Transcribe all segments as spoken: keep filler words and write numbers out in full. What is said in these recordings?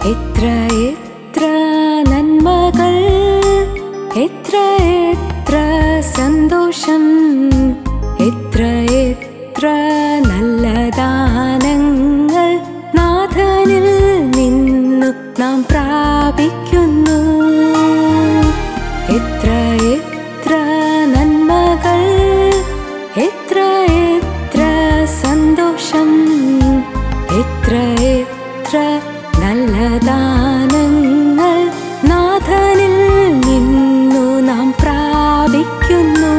എത്ര എത്ര നന്മകൾ, എത്ര എത്ര സന്തോഷം, എത്ര എത്ര നല്ല ദാനങ്ങൾ നാഥനിൽ നിന്നു നാം പ്രാപിക്കുന്നു. എത്ര എത്ര നന്മകൾ, എത്ര എത്ര സന്തോഷം, എത്ര എത്ര നല്ല ദാനങ്ങൾ നാഥനിൽ നിന്നു നാം പ്രാപിക്കുന്നു.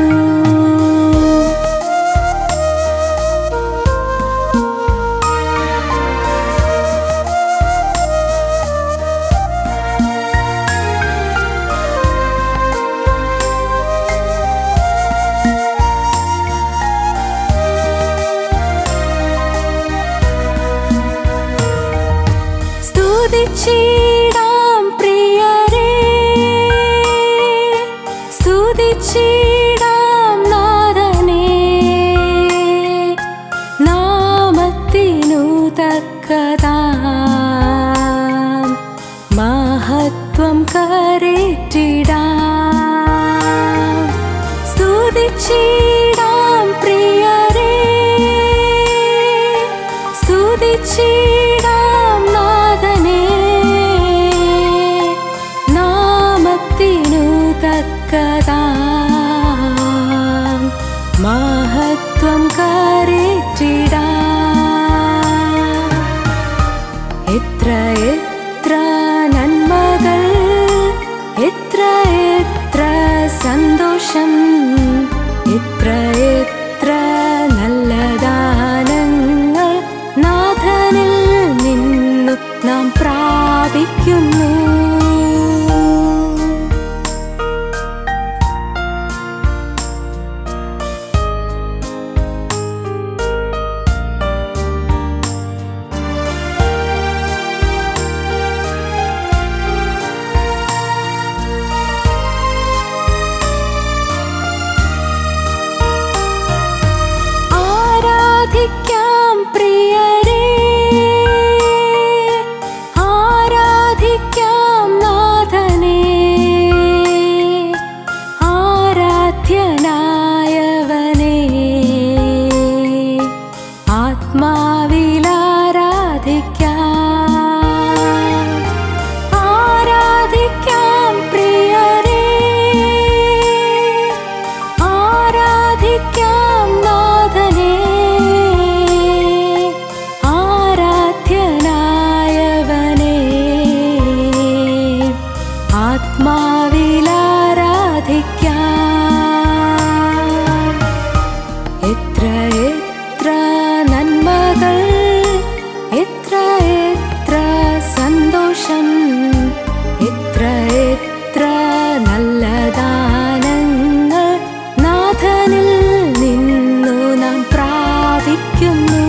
സ്തുതിച്ചിടാം പ്രിയരേ, സ്തുതിച്ചിടാം നാഥനേ, നാമത്തിനു തക്കതാം മഹത്വം കരേറ്റിടാം. സ്തുതിച്ചിടാം പ്രിയരേ, സ്തുതിച്ചിടാം നാഥനേ, നാമത്തിനു തക്കതാം മഹത്വം കരേറ്റിടാം. എത്ര എത്ര നന്മകൾ, എത്ര എത്ര സന്തോഷം, എത്ര എത്ര നല്ല ദാനങ്ങൾ നാഥനിൽ നിന്നു നാം പ്രാപിക്കുന്നു. ആരാധിക്കാം പ്രിയരേ, ആരാധിക്കാം നാഥനേ, ആരാധ്യനായവനേ, ആത്മാവിൽ ആരാധിക്കാം. ആരാധിക്കാം പ്രിയരേ, ആരാധിക്കാം നാഥനേ, ആരാധ്യനായവനേ, ആത്മാവിൽ ആരാധിക്കാം. എത്ര എത്ര നന്മകൾ, എത്ര എത്ര സന്തോഷം, എത്ര എത്ര നല്ല ദാനങ്ങൾ നാഥനിൽ നിന്നു നാം പ്രാപിക്കുന്നു.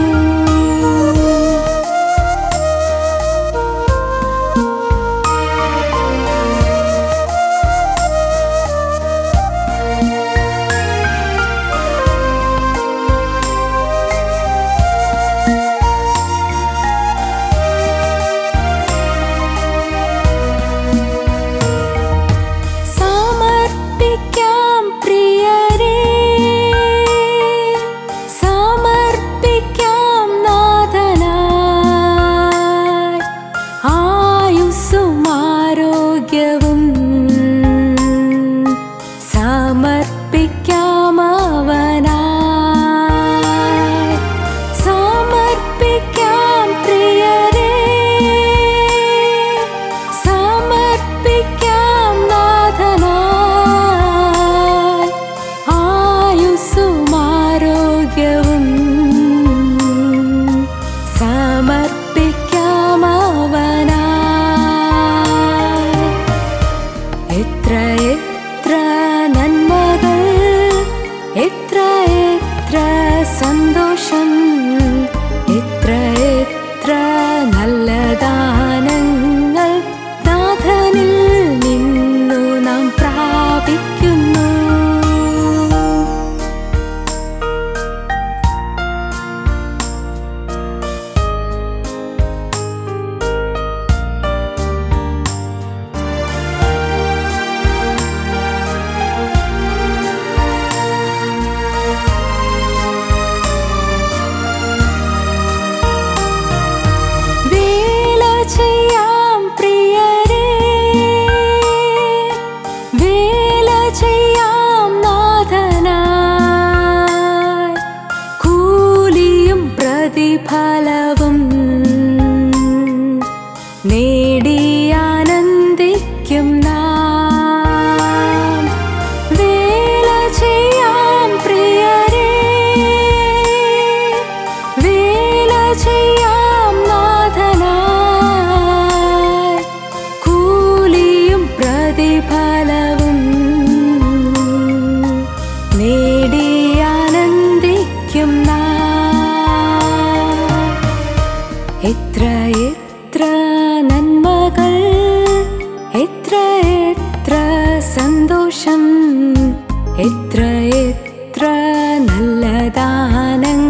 പ്രതിഫലവും നേടിയാനന്ദിക്കും നാം. വേല ചെയ്യാം പ്രിയരേ, വേല ചെയ്യാം നാഥനായി. കൂലിയും പ്രതിഫലവും നേടിയാനന്ദിക്കും നാം. എത്ര എത്ര നന്മകൾ, എത്ര എത്ര സന്തോഷം, എത്ര എത്ര നല്ല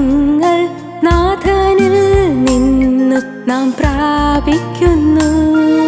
ദാനങ്ങൾ നാഥനിൽ നിന്നു നാം പ്രാപിക്കുന്നു.